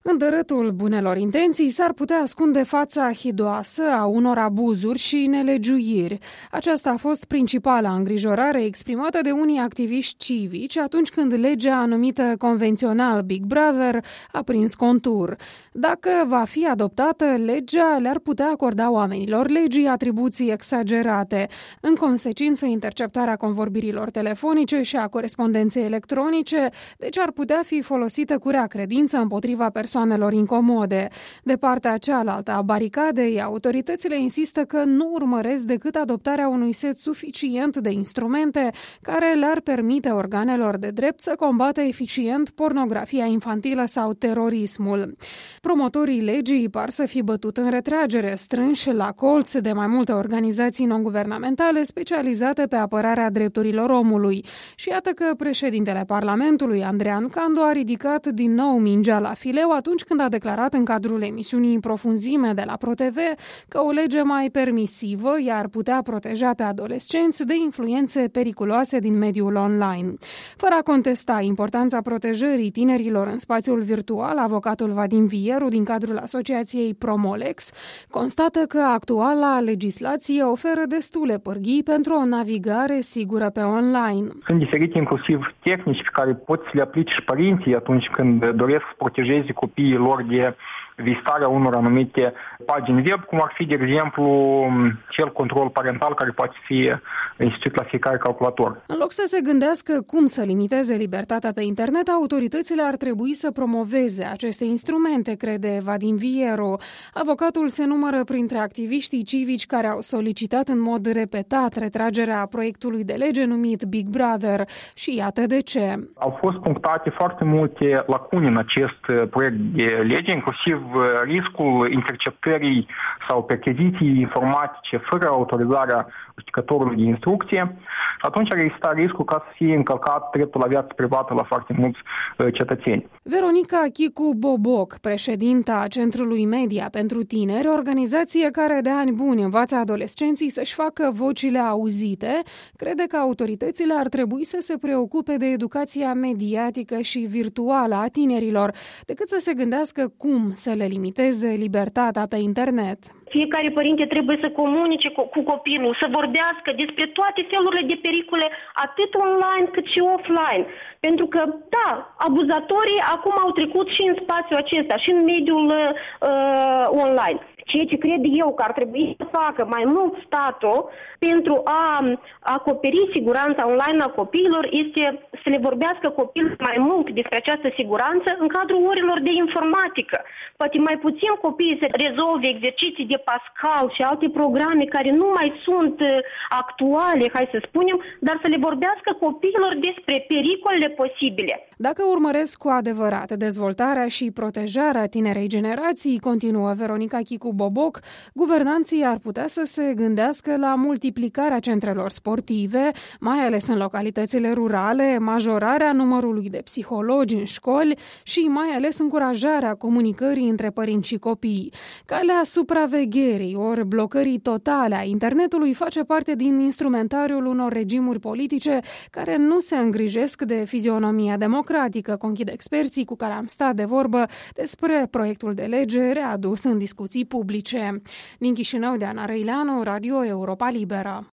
În dărâtul bunelor intenții s-ar putea ascunde fața hidoasă a unor abuzuri și nelegiuiri. Aceasta a fost principala îngrijorare exprimată de unii activiști civici atunci când legea numită convențional Big Brother a prins contur. Dacă va fi adoptată, legea le-ar putea acorda oamenilor legii atribuții exagerate. În consecință, interceptarea convorbirilor telefonice și a corespondenței electronice, deci ar putea fi folosită cu rea credință împotriva persoanelor incomode. De partea cealaltă a baricadei, autoritățile insistă că nu urmăresc decât adoptarea unui set suficient de instrumente care le-ar permite organelor de drept să combată eficient pornografia infantilă sau terorismul. Promotorii legii par să fi bătut în retragere, strânși la colț de mai multe organizații non-guvernamentale specializate pe apărarea drepturilor omului. Și iată că președintele Parlamentului, Andrean Candu, a ridicat din nou mingea la fileu atunci când a declarat în cadrul emisiunii În profunzime de la ProTV că o lege mai permisivă i-ar putea proteja pe adolescenți de influențe periculoase din mediul online. Fără a contesta importanța protejării tinerilor în spațiul virtual, avocatul Vadim Vieru din cadrul asociației Promolex constată că actuala legislație oferă destule pârghii pentru o navigare sigură pe online. Sunt diferite inclusiv tehnici pe care pot să le aplice și părinții atunci când doresc să protejeze copiii lor de vizitarea unor anumite pagini web, cum ar fi, de exemplu, cel control parental care poate fi instituit la fiecare calculator. În loc să se gândească cum să limiteze libertatea pe internet, autoritățile ar trebui să promoveze aceste instrumente, crede Vadim Vieru. Avocatul se numără printre activiștii civici care au solicitat în mod repetat retragerea proiectului de lege numit Big Brother. Și iată de ce. Au fost punctate foarte multe lacune în acest proiect de lege, inclusiv riscul interceptării sau percheziției informatice fără autorizarea justificătorului de instrucție. Atunci ar exista riscul ca să fie încălcat dreptul la viață privată la foarte mulți cetățeni. Veronica Chicu Boboc, președinta Centrului Media pentru Tineri, organizație care de ani buni învață adolescenții să-și facă vocile auzite, crede că autoritățile ar trebui să se preocupe de educația mediatică și virtuală a tinerilor, decât să se gândească cum să le limiteze libertatea pe internet. Fiecare părinte trebuie să comunice cu copilul, să vorbească despre toate felurile de pericole, atât online cât și offline. Pentru că, da, abuzatorii acum au trecut și în spațiul acesta, și în mediul online. Ceea ce cred eu că ar trebui să facă mai mult statul pentru a acoperi siguranța online a copiilor este să le vorbească copiilor mai mult despre această siguranță în cadrul orilor de informatică. Poate mai puțin copiii să rezolve exerciții de Pascal și alte programe care nu mai sunt actuale, hai să spunem, dar să le vorbească copiilor despre pericolele posibile. Dacă urmăresc cu adevărat dezvoltarea și protejarea tinerei generații, continuă Veronica Chicu Boboc, guvernanții ar putea să se gândească la multiplicarea centrelor sportive, mai ales în localitățile rurale, majorarea numărului de psihologi în școli și mai ales încurajarea comunicării între părinți și copii. Calea supravegherii ori blocării totale a internetului face parte din instrumentariul unor regimuri politice care nu se îngrijesc de fizionomia democratică, conchid experții cu care am stat de vorbă despre proiectul de lege readus în discuții publice. Din Chișinău, Diana Răileanu, Radio Europa Liberă.